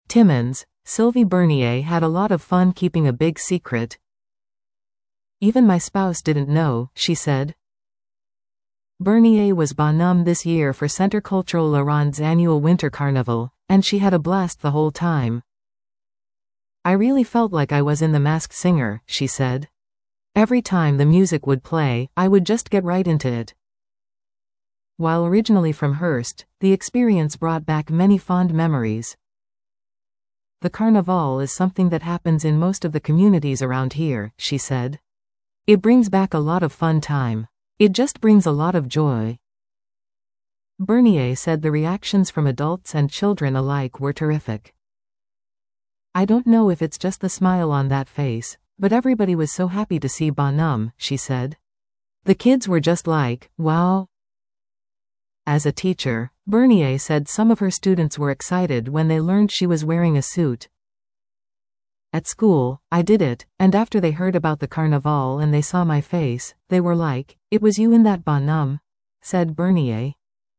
Timmins, Sylvie Bernier had a lot of fun keeping a big secret. Even my spouse didn't know, she said. Bernier was bonhomme this year for Centre Culturel La Ronde's annual Winter Carnival, and she had a blast the whole time. I really felt like I was in The Masked Singer, she said. Every time the music would play, I would just get right into it. While originally from Hearst, the experience brought back many fond memories. The Carnival is something that happens in most of the communities around here, she said. It brings back a lot of fun time. It just brings a lot of joy. Bernier said the reactions from adults and children alike were terrific. I don't know if it's just the smile on that face, but everybody was so happy to see bonhomme, she said. The kids were just like, wow. As a teacher, Bernier said some of her students were excited when they learned she was wearing a suit. At school, I did it, and after they heard about the Carnival and they saw my face, they were like, "It was you in that bonhomme," said Bernier.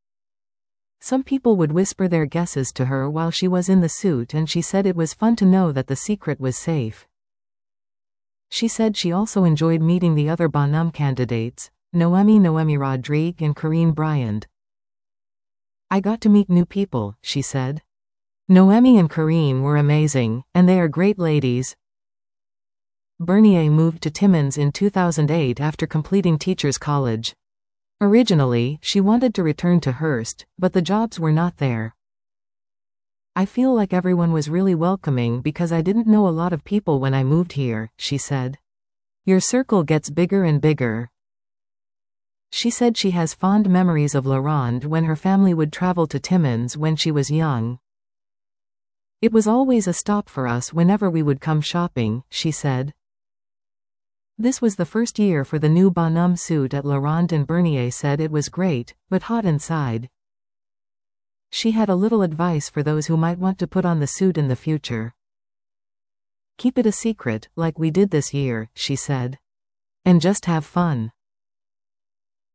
Some people would whisper their guesses to her while she was in the suit, and she said it was fun to know that the secret was safe. She said she also enjoyed meeting the other bonhomme candidates, Noemi Rodrigue and Corinne Bryant. I got to meet new people, she said. Noemi and Corinne were amazing, and they are great ladies. Bernier moved to Timmins in 2008 after completing Teachers College. Originally, she wanted to return to Hearst, but the jobs were not there. I feel like everyone was really welcoming because I didn't know a lot of people when I moved here, she said. Your circle gets bigger and bigger. She said she has fond memories of La Ronde when her family would travel to Timmins when she was young. It was always a stop for us whenever we would come shopping, she said. This was the first year for the new bonhomme suit at La Ronde, and Bernier said it was great, but hot inside. She had a little advice for those who might want to put on the suit in the future. Keep it a secret, like we did this year, she said. And just have fun.